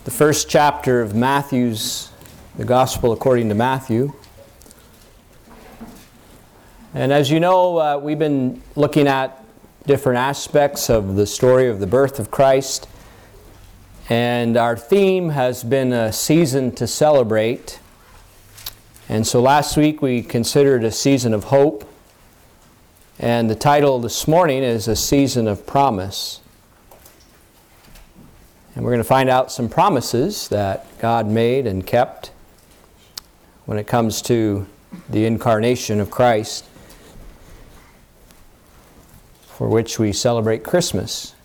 the first chapter of Matthew's, the Gospel according to Matthew. And as you know, we've been looking at different aspects of the story of the birth of Christ. And our theme has been a season to celebrate. And so last week we considered a season of hope. And the title this morning is A Season of Promise. And we're going to find out some promises that God made and kept when it comes to the incarnation of Christ, for which we celebrate Christmas.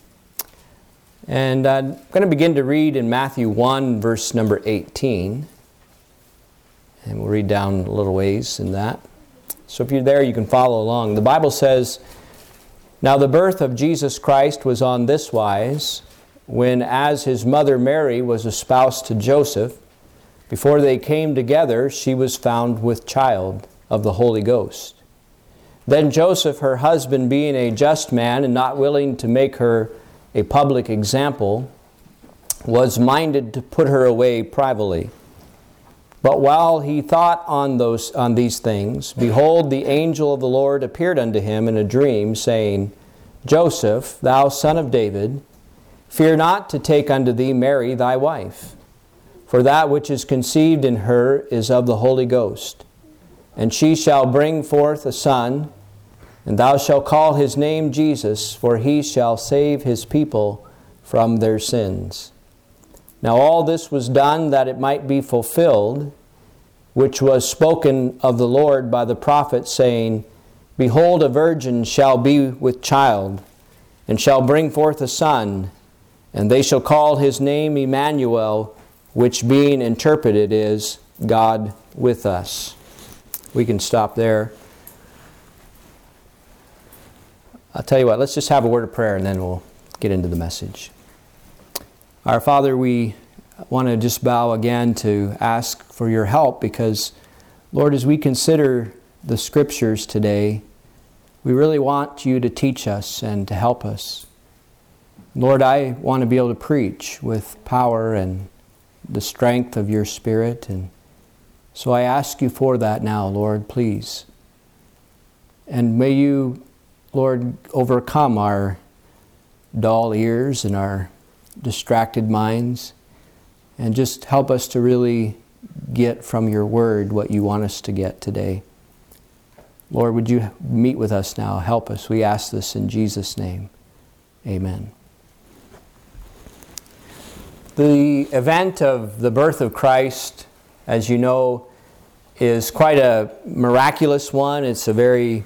And I'm going to begin to read in Matthew 1, verse number 18. And we'll read down a little ways in that. So if you're there, you can follow along. The Bible says, "Now the birth of Jesus Christ was on this wise, when as his mother Mary was espoused to Joseph, before they came together, she was found with child of the Holy Ghost. Then Joseph, her husband, being a just man and not willing to make her a public example, was minded to put her away privately. But while he thought on these things, behold, the angel of the Lord appeared unto him in a dream, saying, Joseph, thou son of David, fear not to take unto thee Mary thy wife, for that which is conceived in her is of the Holy Ghost. And she shall bring forth a son, and thou shalt call his name Jesus, for he shall save his people from their sins. Now all this was done that it might be fulfilled, which was spoken of the Lord by the prophet, saying, Behold, a virgin shall be with child, and shall bring forth a son, and they shall call his name Emmanuel, which being interpreted is God with us." We can stop there. I'll tell you what, let's just have a word of prayer and then we'll get into the message. Our Father, we want to just bow again to ask for your help because, Lord, as we consider the Scriptures today, we really want you to teach us and to help us. Lord, I want to be able to preach with power and the strength of your Spirit, and so I ask you for that now, Lord, please. And may you, Lord, overcome our dull ears and our distracted minds, and just help us to really get from your word what you want us to get today. Lord, would you meet with us now? Help us. We ask this in Jesus' name. Amen. The event of the birth of Christ, as you know, is quite a miraculous one. It's a very,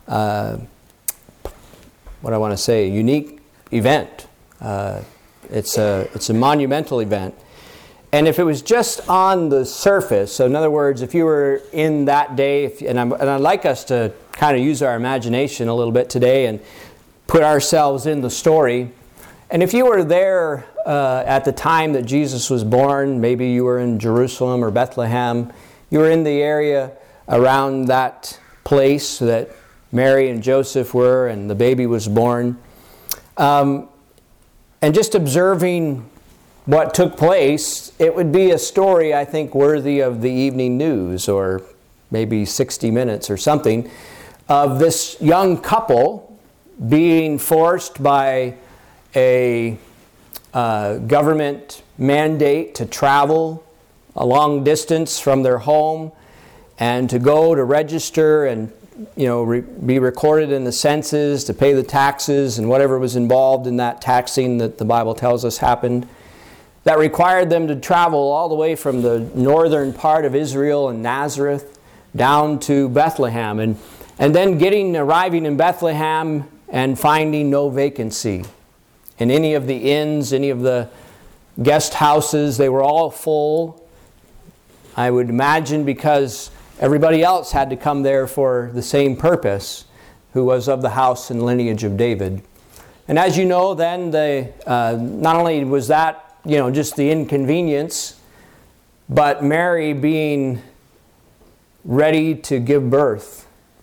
unique event. It's a monumental event. And if it was just on the surface, so in other words, if you were in that day, and I'd like us to kind of use our imagination a little bit today and put ourselves in the story. And if you were there at the time that Jesus was born, maybe you were in Jerusalem or Bethlehem, you were in the area around that place that Mary and Joseph were and the baby was born, and just observing what took place, it would be a story, I think, worthy of the evening news or maybe 60 Minutes or something, of this young couple being forced by a government mandate to travel a long distance from their home and to go to register and be recorded in the census, to pay the taxes and whatever was involved in that taxing that the Bible tells us happened. That required them to travel all the way from the northern part of Israel and Nazareth down to Bethlehem, and then arriving in Bethlehem and finding no vacancy in any of the inns, any of the guest houses. They were all full, I would imagine, because everybody else had to come there for the same purpose, who was of the house and lineage of David. And as you know, then not only was that just the inconvenience, but Mary being ready to give birth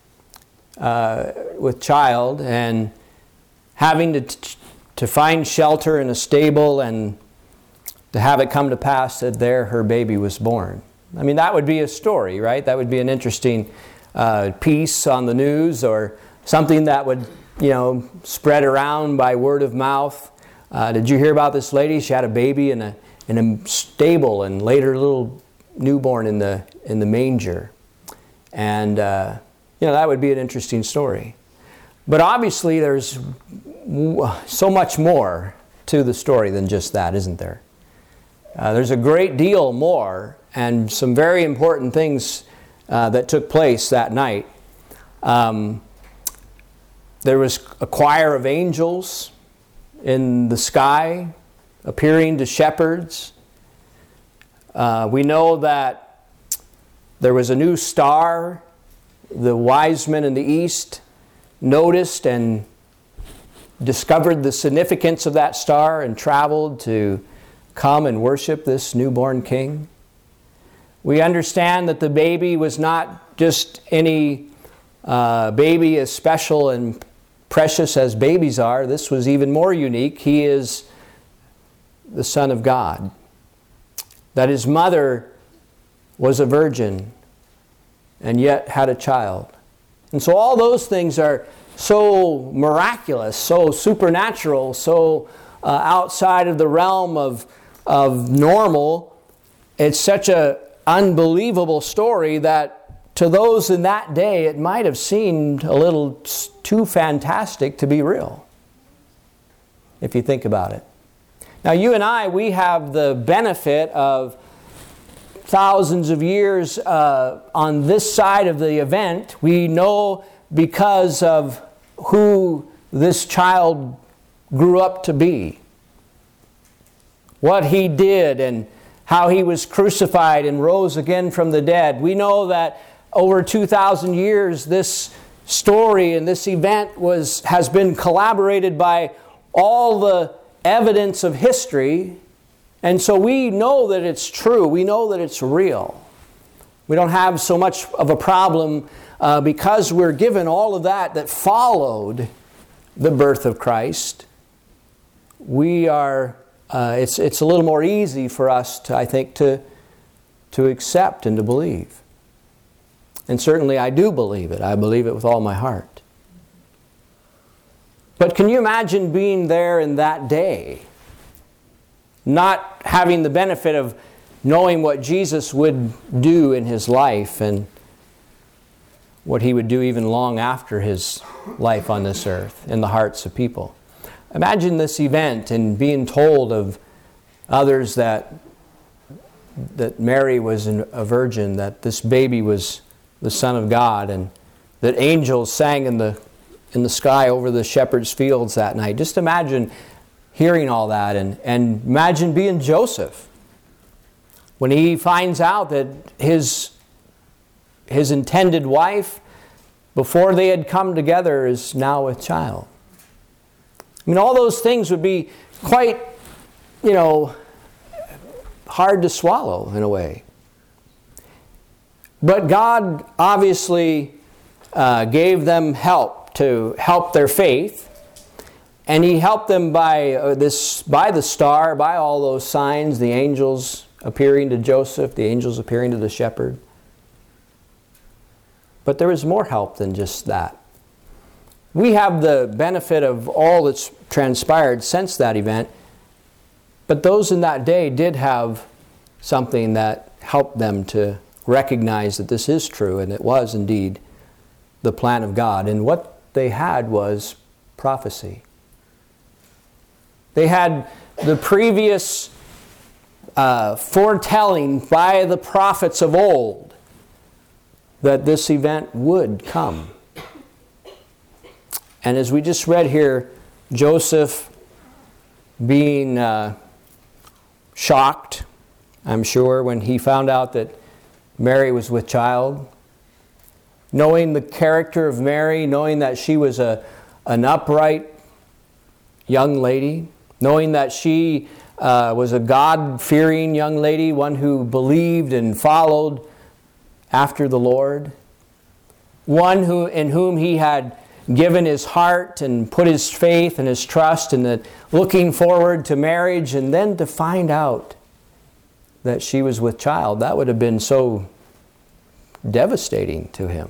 with child and having to find shelter in a stable, and to have it come to pass that there her baby was born. I mean, that would be a story, right? That would be an interesting piece on the news, or something that would, spread around by word of mouth. Did you hear about this lady? She had a baby in a stable, and later a little newborn in the manger. And that would be an interesting story. But obviously there's so much more to the story than just that, isn't there? There's a great deal more, and some very important things that took place that night. There was a choir of angels in the sky appearing to shepherds. We know that there was a new star. The wise men in the east noticed and discovered the significance of that star and traveled to come and worship this newborn king. We understand that the baby was not just any baby as special and precious as babies are. This was even more unique. He is the Son of God. That his mother was a virgin and yet had a child. And so all those things are so miraculous, so supernatural, so outside of the realm of normal. It's such an unbelievable story that to those in that day it might have seemed a little too fantastic to be real, if you think about it. Now you and I, we have the benefit of thousands of years on this side of the event. We know because of who this child grew up to be, what he did, and how he was crucified and rose again from the dead. We know that over 2,000 years this story and this event has been collaborated by all the evidence of history. And so we know that it's true. We know that it's real. We don't have so much of a problem because we're given all of that followed the birth of Christ. We are. It's a little more easy for us, to accept and to believe. And certainly I do believe it. I believe it with all my heart. But can you imagine being there in that day, not having the benefit of knowing what Jesus would do in his life and what he would do even long after his life on this earth in the hearts of people? Imagine this event and being told of others that Mary was a virgin, that this baby was the Son of God, and that angels sang in the sky over the shepherds' fields that night. Just imagine hearing all that, and imagine being Joseph when he finds out that his intended wife, before they had come together, is now with child. I mean, all those things would be quite, hard to swallow in a way. But God obviously gave them help to help their faith. And he helped them by the star, by all those signs, the angels appearing to Joseph, the angels appearing to the shepherd. But there was more help than just that. We have the benefit of all that's transpired since that event, but those in that day did have something that helped them to recognize that this is true, and it was indeed the plan of God. And what they had was prophecy. They had the previous foretelling by the prophets of old that this event would come. And as we just read here, Joseph being shocked, I'm sure, when he found out that Mary was with child, knowing the character of Mary, knowing that she was an upright young lady, knowing that she was a God-fearing young lady, one who believed and followed after the Lord, one in whom he had given his heart and put his faith and his trust, and looking forward to marriage, and then to find out that she was with child. That would have been so devastating to him.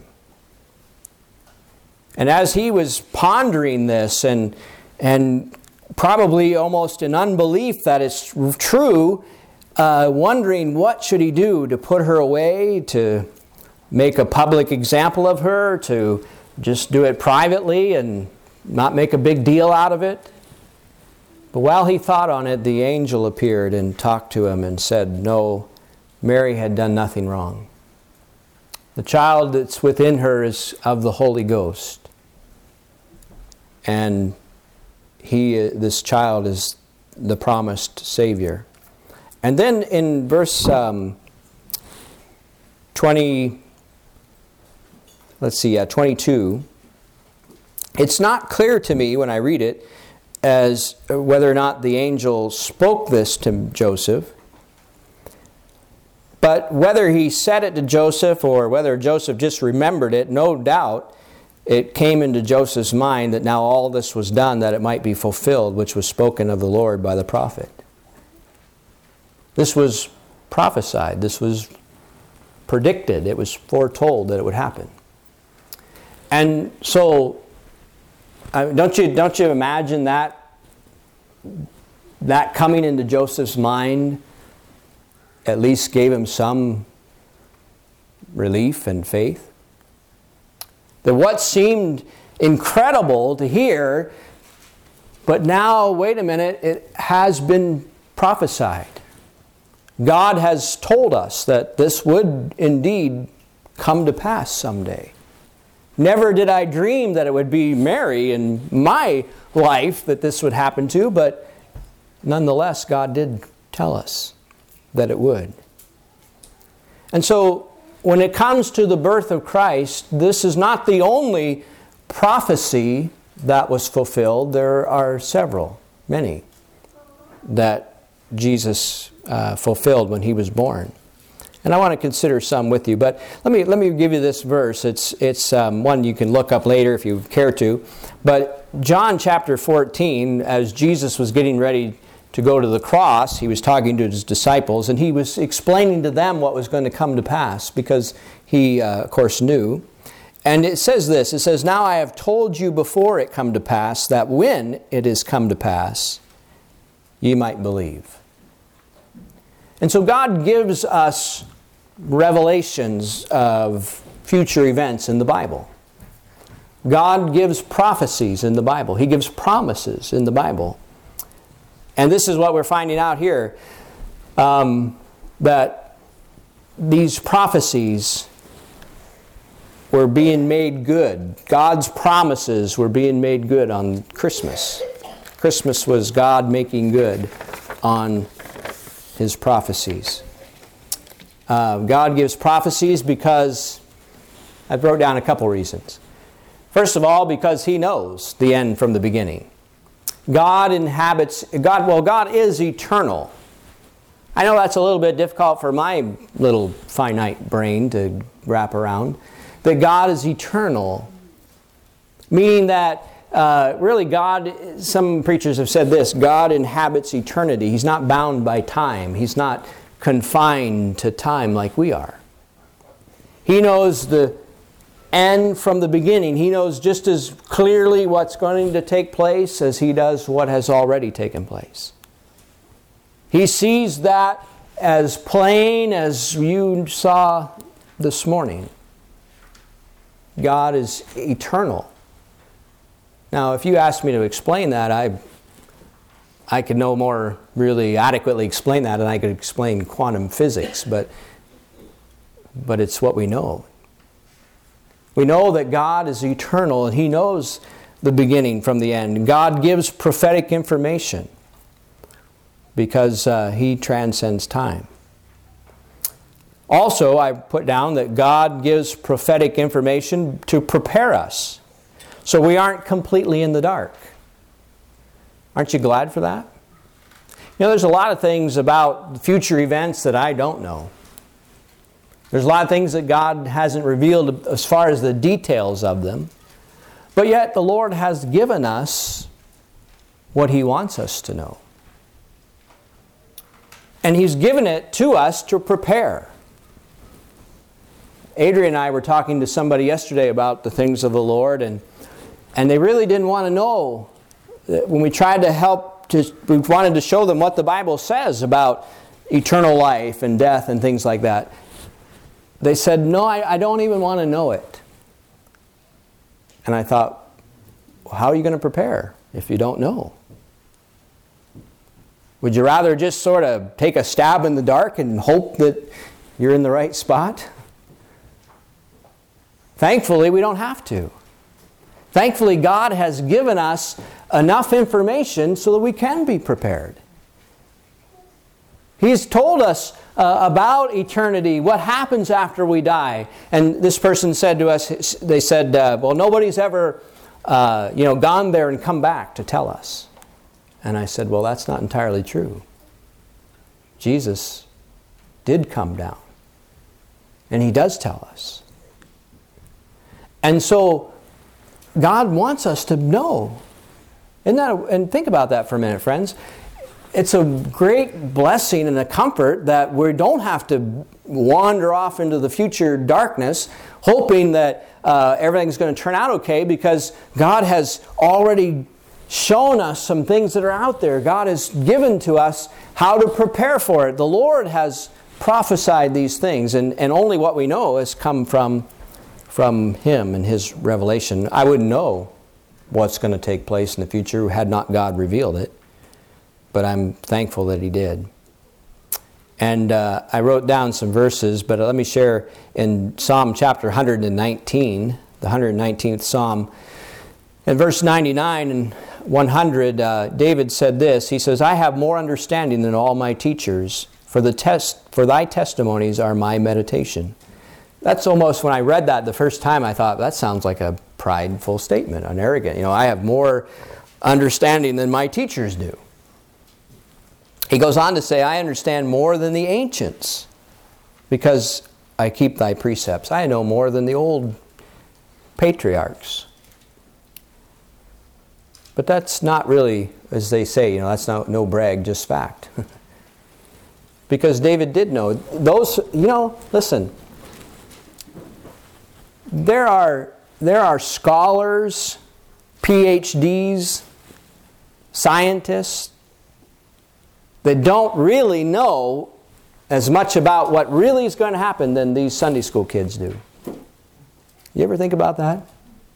And as he was pondering this and probably almost in unbelief that it's true, wondering what should he do to put her away, to make a public example of her, to just do it privately and not make a big deal out of it. But while he thought on it, the angel appeared and talked to him and said, no, Mary had done nothing wrong. The child that's within her is of the Holy Ghost. And this child is the promised Savior. And then in verse 22, it's not clear to me when I read it as whether or not the angel spoke this to Joseph. But whether he said it to Joseph or whether Joseph just remembered it, no doubt it came into Joseph's mind that now all this was done that it might be fulfilled, which was spoken of the Lord by the prophet. This was prophesied. This was predicted. It was foretold that it would happen. And so, don't you imagine that coming into Joseph's mind at least gave him some relief and faith? That what seemed incredible to hear, but now, wait a minute, it has been prophesied. God has told us that this would indeed come to pass someday. Never did I dream that it would be Mary in my life that this would happen to, but nonetheless, God did tell us that it would. And so, when it comes to the birth of Christ, this is not the only prophecy that was fulfilled. There are several, many, that Jesus fulfilled when he was born. And I want to consider some with you. But let me give you this verse. It's one you can look up later if you care to. But John chapter 14, as Jesus was getting ready to go to the cross, he was talking to his disciples, and he was explaining to them what was going to come to pass, because he, of course, knew. And it says this, it says, now I have told you before it come to pass, that when it is come to pass, ye might believe. And so God gives us revelations of future events in the Bible. God gives prophecies in the Bible. He gives promises in the Bible. And this is what we're finding out here, that these prophecies were being made good. God's promises were being made good on Christmas. Christmas was God making good on his prophecies. God gives prophecies because, I wrote down a couple reasons. First of all, because he knows the end from the beginning. God is eternal. I know that's a little bit difficult for my little finite brain to wrap around. That God is eternal. Meaning that really God, some preachers have said this, God inhabits eternity. He's not bound by time. He's not confined to time like we are. He knows the end from the beginning. He knows just as clearly what's going to take place as he does what has already taken place. He sees that as plain as you saw this morning. God is eternal. Now, if you asked me to explain that, I could no more really adequately explain that than I could explain quantum physics, but it's what we know. We know that God is eternal and he knows the beginning from the end. God gives prophetic information because he transcends time. Also, I put down that God gives prophetic information to prepare us so we aren't completely in the dark. Aren't you glad for that? You know, there's a lot of things about future events that I don't know. There's a lot of things that God hasn't revealed as far as the details of them. But yet the Lord has given us what he wants us to know. And He's given it to us to prepare. Adrian and I were talking to somebody yesterday about the things of the Lord, and they really didn't want to know. When we tried to help, we wanted to show them what the Bible says about eternal life and death and things like that. They said, no, I don't even want to know it. And I thought, well, how are you going to prepare if you don't know? Would you rather just sort of take a stab in the dark and hope that you're in the right spot? Thankfully, we don't have to. Thankfully, God has given us enough information so that we can be prepared. He's told us about eternity, what happens after we die. And this person said to us, they said, well, nobody's ever gone there and come back to tell us. And I said, well, that's not entirely true. Jesus did come down. And He does tell us. And so God wants us to know. And think about that for a minute, friends. It's a great blessing and a comfort that we don't have to wander off into the future darkness hoping that everything's going to turn out okay, because God has already shown us some things that are out there. God has given to us how to prepare for it. The Lord has prophesied these things, and only what we know has come from Him and His revelation. I wouldn't know what's going to take place in the future had not God revealed it, but I'm thankful that He did. And I wrote down some verses, but let me share in Psalm chapter 119, the 119th Psalm. In verse 99 and 100, David said this. He says, I have more understanding than all my teachers, for thy testimonies are my meditation. That's almost, when I read that the first time, I thought, that sounds like a prideful statement, an arrogant. I have more understanding than my teachers do. He goes on to say, I understand more than the ancients, because I keep thy precepts. I know more than the old patriarchs. But that's not really, as they say, that's no brag, just fact. Because David did know. Those, listen, there are scholars, PhDs, scientists that don't really know as much about what really is going to happen than these Sunday school kids do. You ever think about that?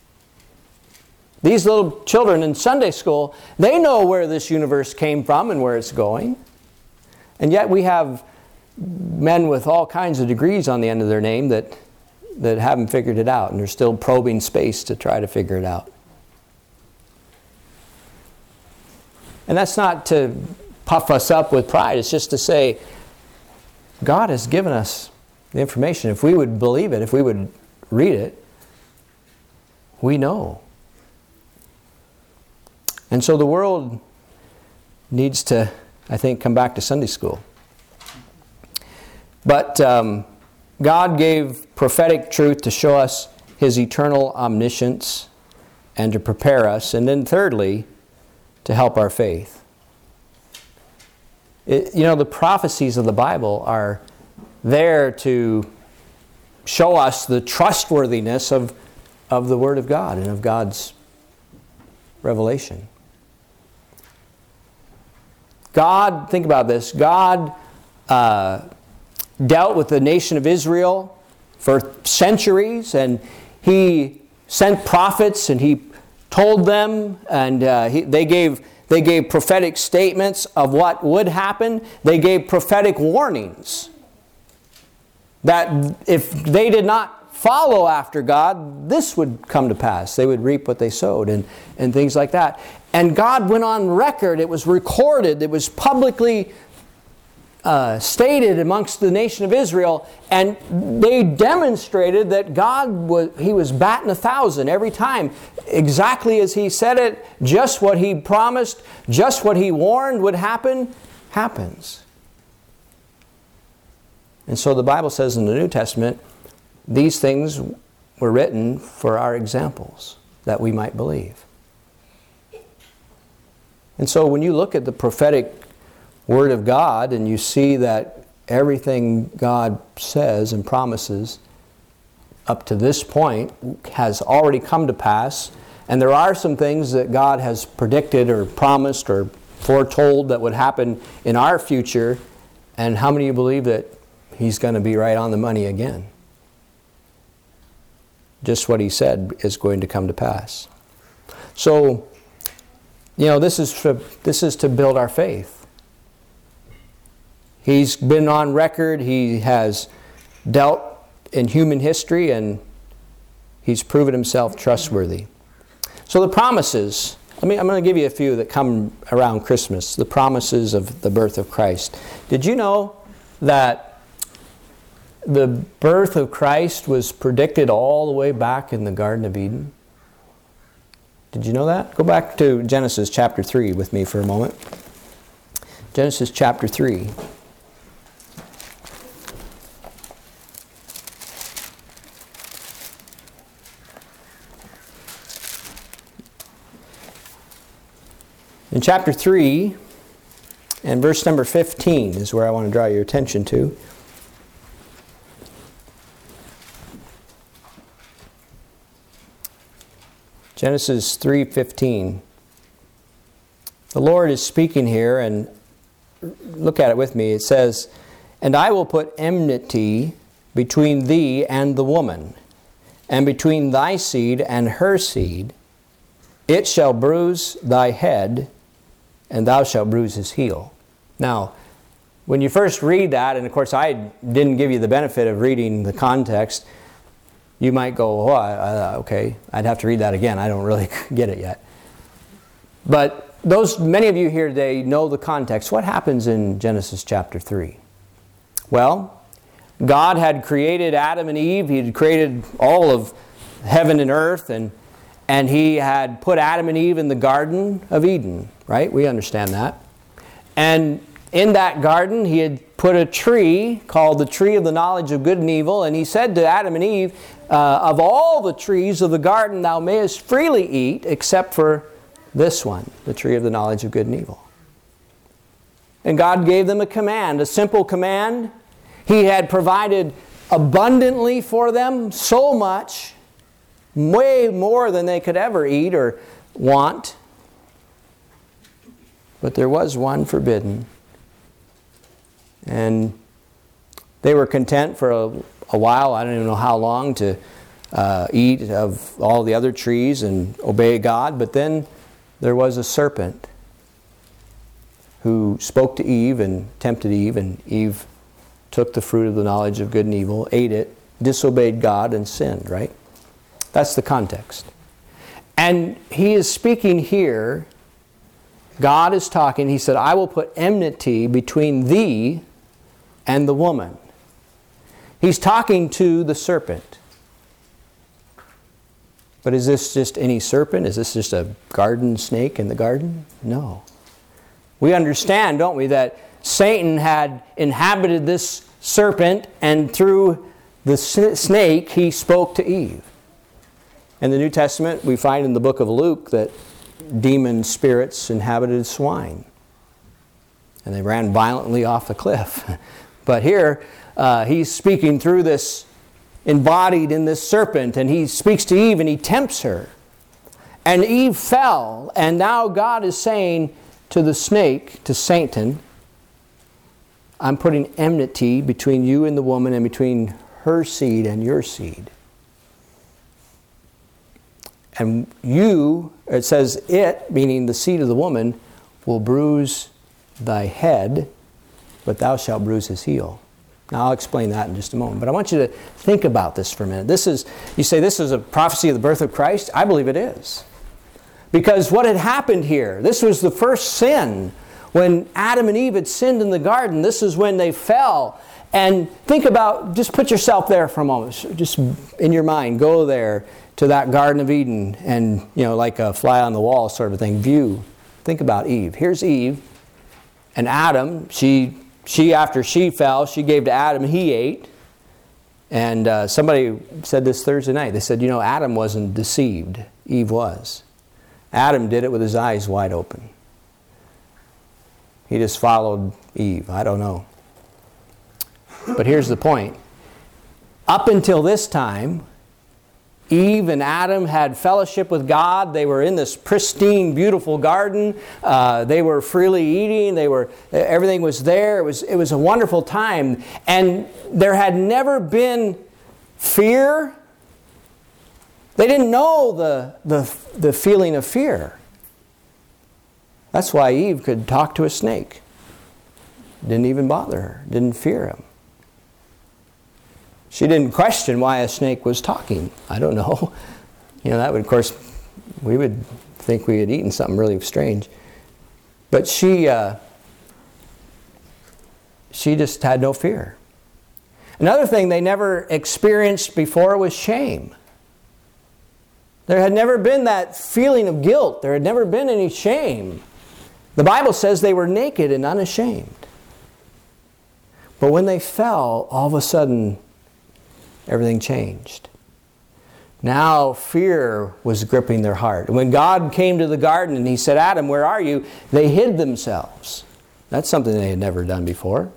These little children in Sunday school, they know where this universe came from and where it's going. And yet we have men with all kinds of degrees on the end of their name that haven't figured it out, and they're still probing space to try to figure it out. And that's not to puff us up with pride. It's just to say, God has given us the information. If we would believe it, if we would read it, we know. And so the world needs to, I think, come back to Sunday school. But God gave prophetic truth to show us His eternal omniscience and to prepare us. And then thirdly, to help our faith. The prophecies of the Bible are there to show us the trustworthiness of the Word of God and of God's revelation. God, think about this, God dealt with the nation of Israel for centuries, and He sent prophets, and He told them, and they gave prophetic statements of what would happen. They gave prophetic warnings that if they did not follow after God, this would come to pass. They would reap what they sowed, and things like that. And God went on record. It was recorded. It was publicly stated amongst the nation of Israel, and they demonstrated that He was batting 1,000 every time, exactly as He said it, just what He promised, just what He warned would happen, happens. And so the Bible says in the New Testament, these things were written for our examples, that we might believe. And so when you look at the prophetic Word of God and you see that everything God says and promises up to this point has already come to pass, and there are some things that God has predicted or promised or foretold that would happen in our future, and how many of you believe that He's going to be right on the money again? Just what He said is going to come to pass. So, this is to build our faith. He's been on record. He has dealt in human history, and He's proven Himself trustworthy. So the promises, I'm going to give you a few that come around Christmas. The promises of the birth of Christ. Did you know that the birth of Christ was predicted all the way back in the Garden of Eden? Did you know that? Go back to Genesis chapter 3 with me for a moment. Genesis chapter 3. In chapter 3, and verse number 15 is where I want to draw your attention to. Genesis 3:15. The Lord is speaking here, and look at it with me. It says, "And I will put enmity between thee and the woman, and between thy seed and her seed. It shall bruise thy head, and thou shalt bruise his heel." Now, when you first read that, and of course I didn't give you the benefit of reading the context, you might go, okay, I'd have to read that again. I don't really get it yet. But many of you here today know the context. What happens in Genesis chapter 3? Well, God had created Adam and Eve. He had created all of heaven and earth, and He had put Adam and Eve in the Garden of Eden, right? We understand that. And in that garden, He had put a tree called the tree of the knowledge of good and evil, and He said to Adam and Eve, of all the trees of the garden thou mayest freely eat, except for this one, the tree of the knowledge of good and evil. And God gave them a command, a simple command. He had provided abundantly for them, so much, way more than they could ever eat or want. But there was one forbidden. And they were content for a while, I don't even know how long, to eat of all the other trees and obey God. But then there was a serpent who spoke to Eve and tempted Eve, and Eve took the fruit of the knowledge of good and evil, ate it, disobeyed God, and sinned, right? That's the context. And He is speaking here. God is talking. He said, I will put enmity between thee and the woman. He's talking to the serpent. But is this just any serpent? Is this just a garden snake in the garden? No. We understand, don't we, that Satan had inhabited this serpent, and through the snake he spoke to Eve. In the New Testament, we find in the book of Luke that demon spirits inhabited swine, and they ran violently off the cliff. But here, He's speaking through this, embodied in this serpent, and He speaks to Eve and He tempts her. And Eve fell, and now God is saying to the snake, to Satan, I'm putting enmity between you and the woman, and between her seed and your seed. And you, it says it, meaning the seed of the woman, will bruise thy head, but thou shalt bruise his heel. Now I'll explain that in just a moment. But I want you to think about this for a minute. You say this is a prophecy of the birth of Christ? I believe it is. Because what had happened here, this was the first sin. When Adam and Eve had sinned in the garden, this is when they fell. And think about, just put yourself there for a moment. Just in your mind, go there to that Garden of Eden and, like a fly on the wall sort of thing, view. Think about Eve. Here's Eve and Adam. She after she fell, she gave to Adam, he ate. And somebody said this Thursday night. They said, Adam wasn't deceived. Eve was. Adam did it with his eyes wide open. He just followed Eve? I don't know. But here's the point. Up until this time, Eve and Adam had fellowship with God. They were in this pristine, beautiful garden. They were freely eating. Everything was there. It was a wonderful time. And there had never been fear. They didn't know the feeling of fear. That's why Eve could talk to a snake. Didn't even bother her. Didn't fear him. She didn't question why a snake was talking. I don't know. That would, of course, we would think we had eaten something really strange. But she just had no fear. Another thing they never experienced before was shame. There had never been that feeling of guilt. There had never been any shame. The Bible says they were naked and unashamed. But when they fell, all of a sudden, everything changed. Now fear was gripping their heart. And when God came to the garden and He said, Adam, where are you? They hid themselves. That's something they had never done before.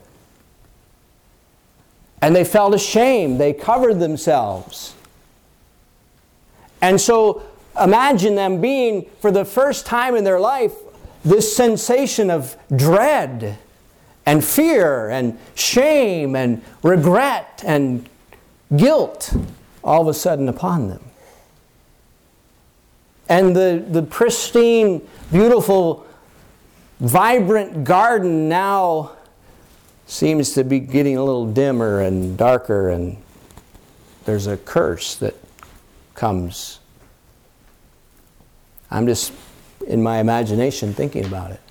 And they felt ashamed. They covered themselves. And so imagine them being, for the first time in their life, this sensation of dread and fear and shame and regret and guilt all of a sudden upon them. And the pristine, beautiful, vibrant garden now seems to be getting a little dimmer and darker, and there's a curse that comes. I'm just in my imagination thinking about it.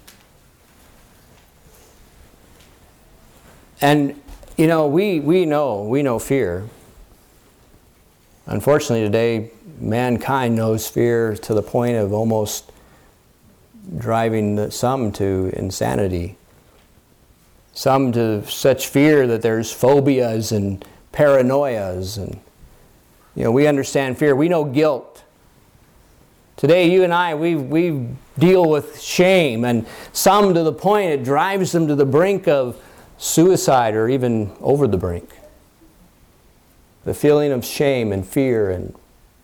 And we know fear. Unfortunately today, mankind knows fear to the point of almost driving some to insanity. Some to such fear that there's phobias and paranoias. And we understand fear. We know guilt. Today, you and I, we deal with shame, and some to the point it drives them to the brink of suicide or even over the brink. The feeling of shame and fear and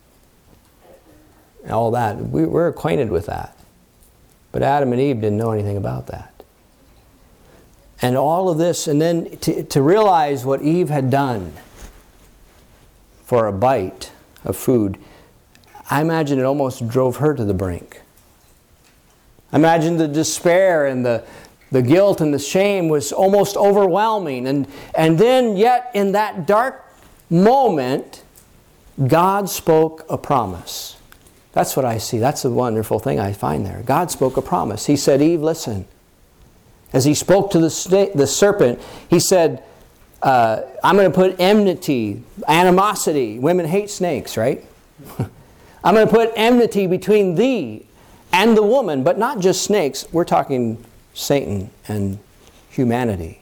all that. We're acquainted with that. But Adam and Eve didn't know anything about that. And all of this, and then to realize what Eve had done for a bite of food, I imagine it almost drove her to the brink. I imagine the despair and the guilt and the shame was almost overwhelming. And then yet in that dark moment, God spoke a promise. That's what I see. That's the wonderful thing I find there. God spoke a promise. He said, Eve, listen. As He spoke to the serpent, He said, I'm going to put enmity, animosity. Women hate snakes, right? I'm going to put enmity between thee and the woman, but not just snakes. We're talking Satan and humanity.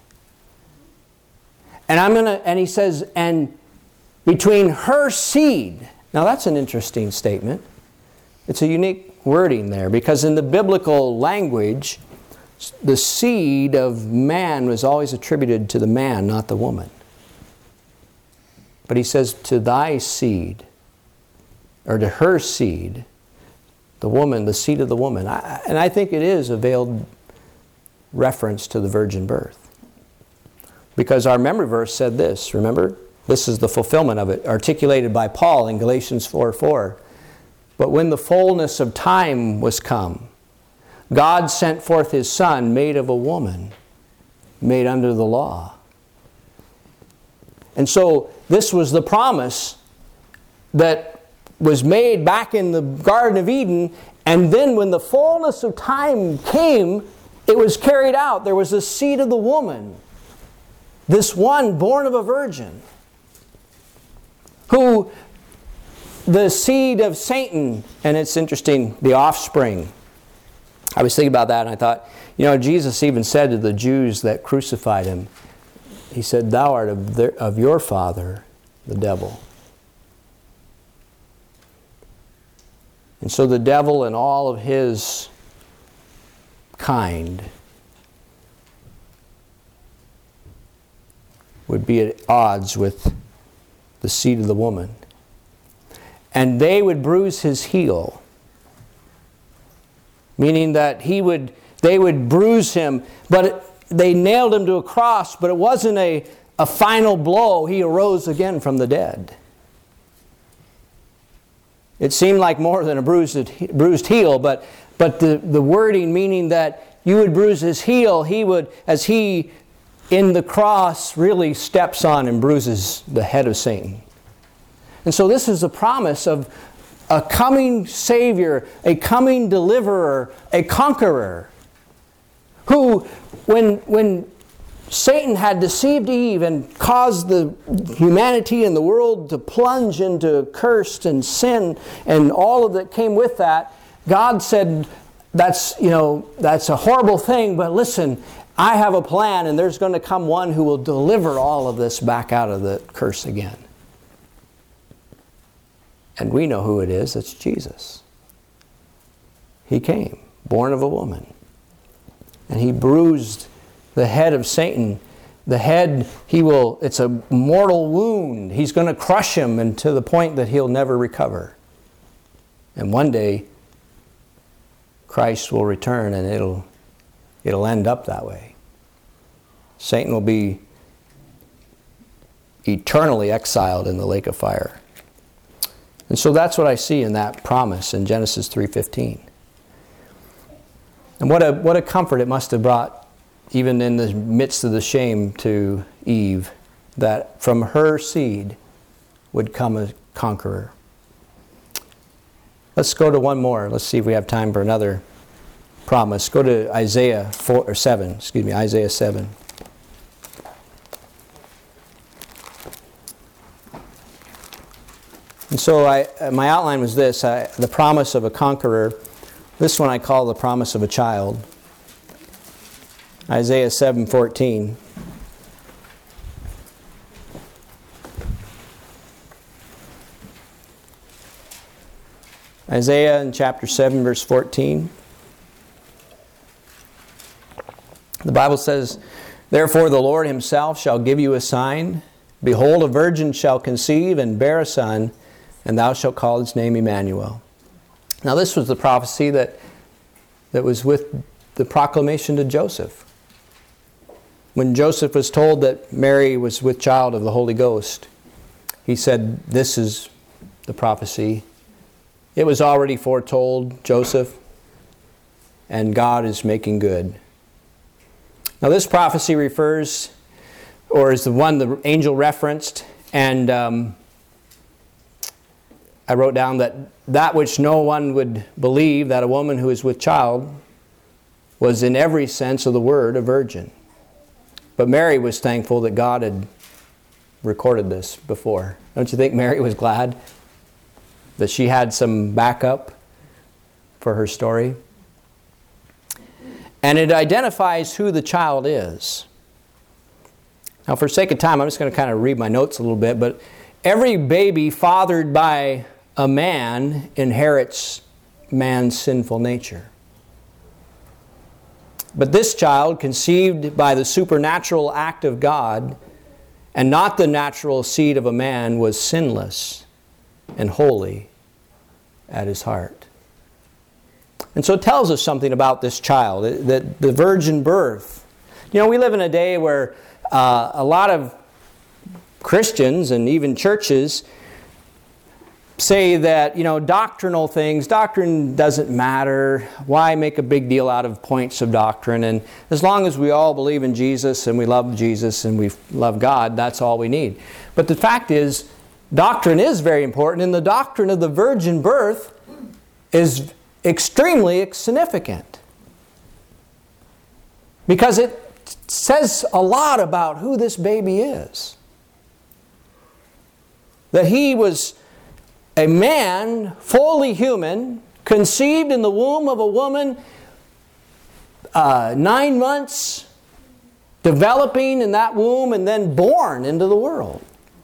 And He says, and between her seed. Now that's an interesting statement. It's a unique wording there, because in the biblical language, the seed of man was always attributed to the man, not the woman. But He says, to thy seed, or to her seed, the woman, the seed of the woman. And I think it is a veiled reference to the virgin birth. Because our memory verse said this, remember? This is the fulfillment of it, articulated by Paul in Galatians 4:4. But when the fullness of time was come, God sent forth His Son, made of a woman, made under the law. And so this was the promise that was made back in the Garden of Eden, and then when the fullness of time came, it was carried out. There was a seed of the woman, this one born of a virgin, who the seed of Satan, and it's interesting, the offspring. I was thinking about that and I thought, Jesus even said to the Jews that crucified Him, He said, thou art of your father, the devil. And so the devil and all of his kind would be at odds with the seed of the woman. And they would bruise his heel, meaning that they would bruise him, but they nailed him to a cross, but it wasn't a final blow. He arose again from the dead. It seemed like more than a bruised heel, but the wording meaning that you would bruise his heel, he would, as he in the cross really steps on and bruises the head of Satan. And so this is a promise of a coming Savior, a coming deliverer, a conqueror, who, when Satan had deceived Eve and caused the humanity and the world to plunge into curse and sin and all of that came with that, God said, that's a horrible thing, but listen, I have a plan, and there's going to come one who will deliver all of this back out of the curse again. And we know who it is. It's Jesus. He came, born of a woman. And he bruised the head of Satan. The head, it's a mortal wound. He's going to crush him, and to the point that he'll never recover. And one day, Christ will return, and it'll end up that way. Satan will be eternally exiled in the lake of fire. And so that's what I see in that promise in Genesis 3:15. And what a comfort it must have brought, even in the midst of the shame, to Eve, that from her seed would come a conqueror. Let's go to one more. Let's see if we have time for another promise. Go to Isaiah 7. Isaiah 7. And so my outline was this, the promise of a conqueror. This one I call the promise of a child. Isaiah 7:14. Isaiah in chapter 7, verse 14. The Bible says, "Therefore the Lord himself shall give you a sign. Behold, a virgin shall conceive and bear a son, and thou shalt call his name Emmanuel." Now this was the prophecy that was with the proclamation to Joseph. When Joseph was told that Mary was with child of the Holy Ghost, he said, this is the prophecy. It was already foretold, Joseph, and God is making good. Now this prophecy refers, or is the one the angel referenced, and I wrote down that which no one would believe, that a woman who is with child was in every sense of the word a virgin. But Mary was thankful that God had recorded this before. Don't you think Mary was glad that she had some backup for her story? And it identifies who the child is. Now for sake of time, I'm just going to kind of read my notes a little bit, but every baby fathered by a man inherits man's sinful nature. But this child, conceived by the supernatural act of God, and not the natural seed of a man, was sinless and holy at his heart. And so it tells us something about this child, that the virgin birth. You know, we live in a day where a lot of Christians and even churches say that, doctrinal things, doctrine doesn't matter. Why make a big deal out of points of doctrine? And as long as we all believe in Jesus and we love Jesus and we love God, that's all we need. But the fact is, doctrine is very important, and the doctrine of the virgin birth is extremely significant. Because it says a lot about who this baby is. That he was a man, fully human, conceived in the womb of a woman, 9 months, developing in that womb, and then born into the world.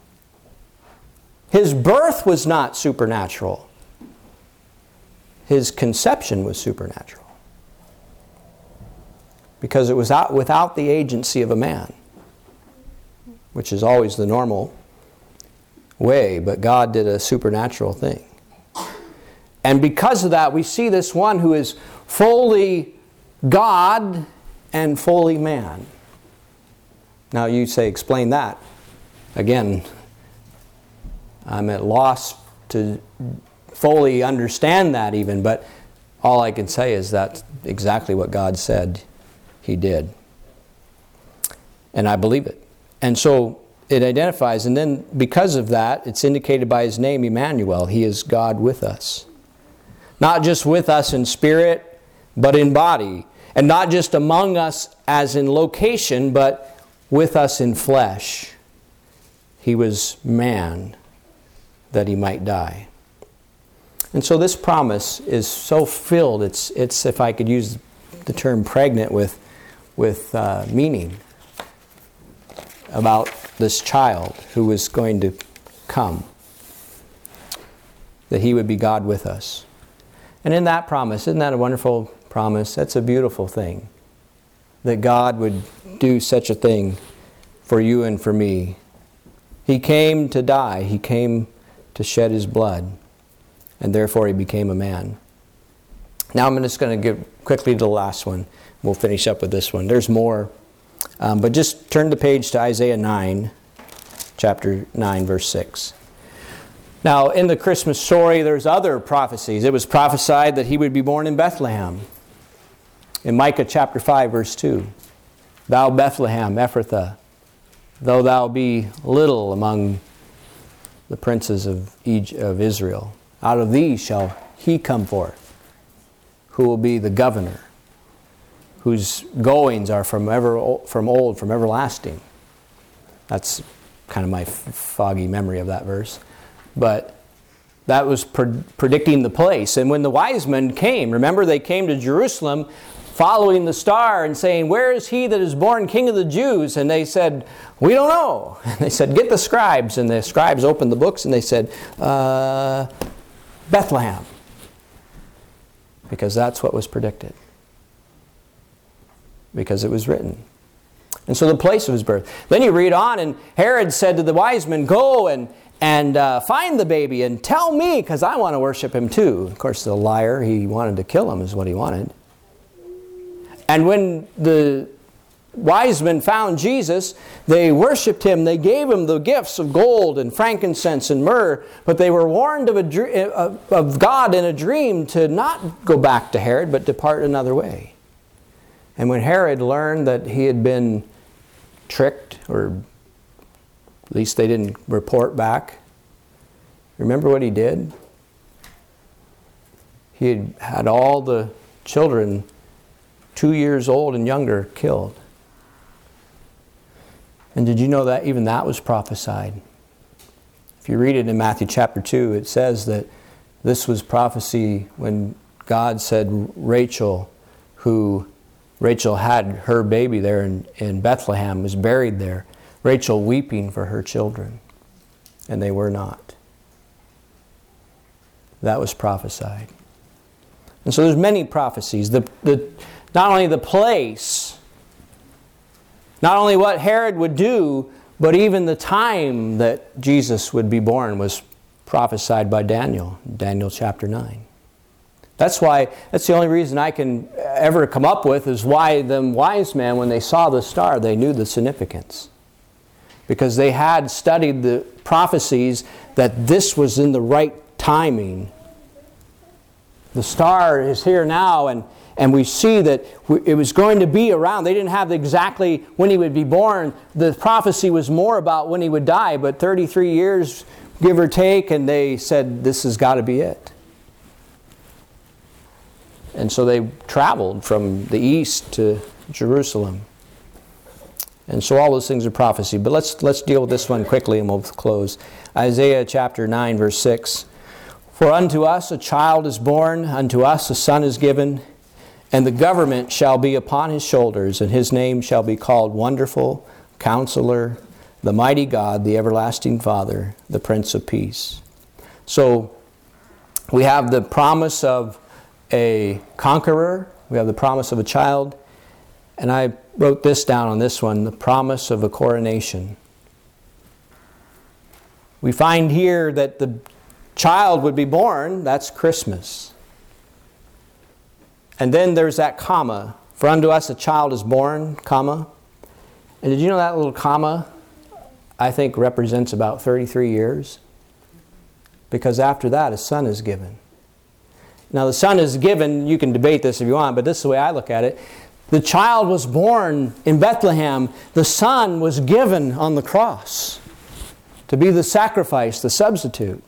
His birth was not supernatural. His conception was supernatural. Because it was without the agency of a man. which is always the normal way, but God did a supernatural thing. And because of that, we see this one who is fully God and fully man. Now you say, explain that. Again, I'm at loss to fully understand that even, but all I can say is that's exactly what God said He did. And I believe it. And so it identifies, and then because of that, it's indicated by His name, Emmanuel. He is God with us. Not just with us in spirit, but in body. And not just among us as in location, but with us in flesh. He was man that He might die. And so this promise is so filled, it's if I could use the term pregnant with meaning about this child who was going to come. That He would be God with us. And in that promise, isn't that a wonderful promise? That's a beautiful thing. That God would do such a thing for you and for me. He came to die. He came to shed His blood. And therefore He became a man. Now I'm just going to get quickly to the last one. We'll finish up with this one. There's more. But just turn the page to Isaiah 9, chapter 9, verse 6. Now, in the Christmas story, there's other prophecies. It was prophesied that He would be born in Bethlehem. In Micah chapter 5, verse 2. Thou Bethlehem, Ephrathah, though thou be little among the princes of Israel, out of thee shall He come forth, who will be the governor, whose goings are from old, from everlasting. That's kind of my foggy memory of that verse. But that was predicting the place. And when the wise men came, remember they came to Jerusalem following the star and saying, where is He that is born King of the Jews? And they said, we don't know. And they said, get the scribes. And the scribes opened the books and they said, Bethlehem. Because that's what was predicted. Because it was written. And so the place of His birth. Then you read on, and Herod said to the wise men, go and find the baby and tell me, because I want to worship Him too. Of course, the liar, he wanted to kill Him is what he wanted. And when the wise men found Jesus, they worshipped Him. They gave Him the gifts of gold and frankincense and myrrh. But they were warned of God in a dream to not go back to Herod, but depart another way. And when Herod learned that he had been tricked, or at least they didn't report back, remember what he did? He had all the children 2 years old and younger killed. And did you know that even that was prophesied? If you read it in Matthew chapter 2, it says that this was prophecy when God said Rachel had her baby there in Bethlehem, was buried there. Rachel weeping for her children. And they were not. That was prophesied. And so there's many prophecies. Not only the place, not only what Herod would do, but even the time that Jesus would be born was prophesied by Daniel, Daniel chapter 9. That's the only reason I can ever come up with is why them wise men, when they saw the star, they knew the significance. Because they had studied the prophecies that this was in the right timing. The star is here now, and we see that it was going to be around. They didn't have exactly when He would be born. The prophecy was more about when He would die, but 33 years, give or take, and they said, this has got to be it. And so they traveled from the east to Jerusalem. And so all those things are prophecy. But let's deal with this one quickly and we'll close. Isaiah chapter 9, verse 6. For unto us a child is born, unto us a son is given, and the government shall be upon His shoulders, and His name shall be called Wonderful, Counselor, the Mighty God, the Everlasting Father, the Prince of Peace. So we have the promise of a conqueror. We have the promise of a child. And I wrote this down on this one, the promise of a coronation. We find here that the child would be born. That's Christmas. And then there's that comma. For unto us a child is born, comma. And did you know that little comma, I think, represents about 33 years? Because after that, a son is given. Now, the son is given, you can debate this if you want, but this is the way I look at it. The child was born in Bethlehem. The son was given on the cross to be the sacrifice, the substitute.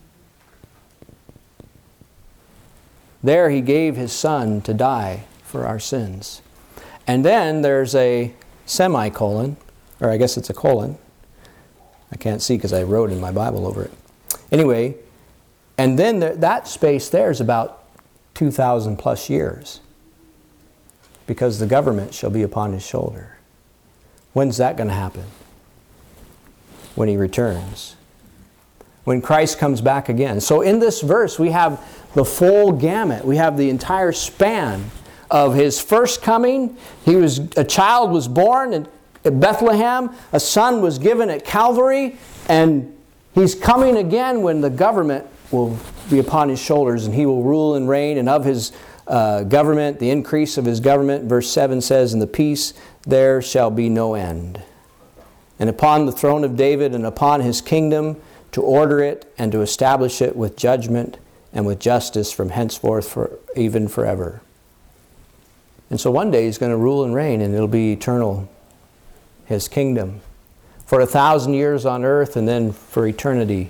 There he gave his son to die for our sins. And then there's a semicolon, or I guess it's a colon. I can't see because I wrote in my Bible over it. Anyway, and then that space there is about 2,000 plus years, because the government shall be upon his shoulder. When's that going to happen? When he returns. When Christ comes back again. So in this verse we have the full gamut. We have the entire span of his first coming. A child was born in Bethlehem. A son was given at Calvary. And he's coming again when the government will be upon his shoulders, and he will rule and reign, and of his government, the increase of his government, verse 7 says, "In the peace there shall be no end. And upon the throne of David and upon his kingdom, to order it and to establish it with judgment and with justice from henceforth even forever." And so one day he's going to rule and reign, and it'll be eternal, his kingdom, for 1,000 years on earth, and then for eternity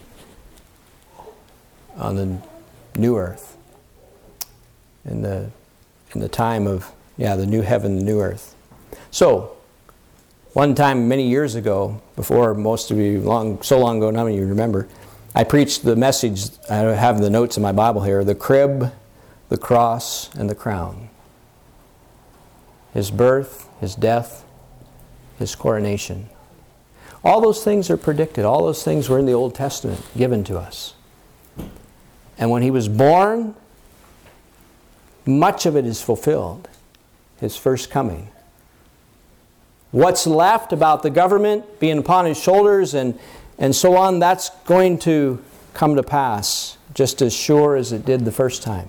on the new earth, in the time of the new heaven, the new earth. So one time many years ago, before most of you, so long ago, none of you remember, I preached the message. I have the notes in my Bible here: the crib, the cross, and the crown. His birth, his death, his coronation. All those things are predicted. All those things were in the Old Testament, given to us. And when he was born, much of it is fulfilled. His first coming. What's left about the government being upon his shoulders and so on, that's going to come to pass just as sure as it did the first time.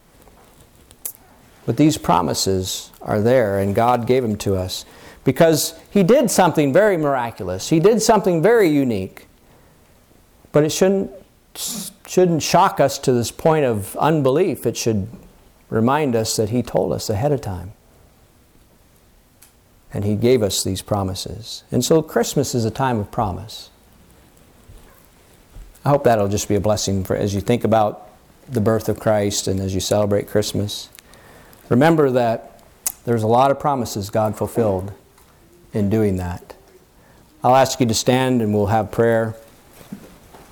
But these promises are there, and God gave them to us because he did something very miraculous. He did something very unique. But it shouldn't shock us to this point of unbelief. It should remind us that he told us ahead of time. And he gave us these promises. And so Christmas is a time of promise. I hope that'll just be a blessing as you think about the birth of Christ and as you celebrate Christmas. Remember that there's a lot of promises God fulfilled in doing that. I'll ask you to stand and we'll have prayer.